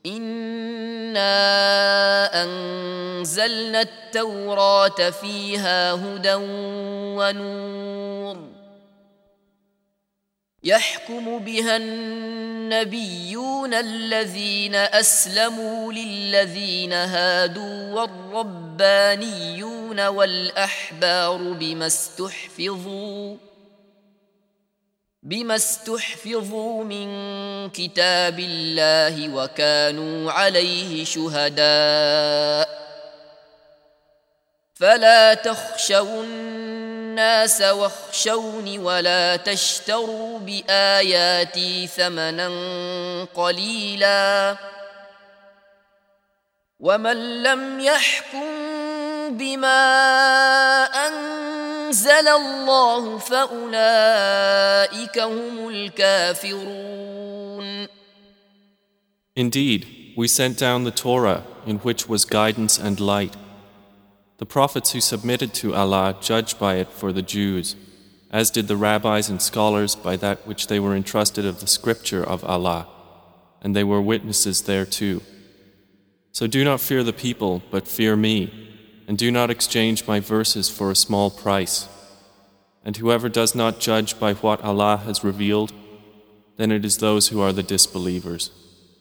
إنا أنزلنا التوراة فيها هدى ونور يحكم بها النبيون الذين أسلموا للذين هادوا والربانيون والأحبار بما استحفظوا من كتاب الله وكانوا عليه شهداء فلا تخشوا الناس واخشوني ولا تشتروا بآياتي ثمنا قليلا ومن لم يحكم بما أنزل الله فأولئك هم الكافرون. Indeed, we sent down the Torah in which was guidance and light. The prophets who submitted to Allah judged by it for the Jews, as did the rabbis and scholars by that which they were entrusted of the scripture of Allah, and they were witnesses thereto. So do not fear the people, but fear me, and do not exchange my verses for a small price. And whoever does not judge by what Allah has revealed, then it is those who are the disbelievers.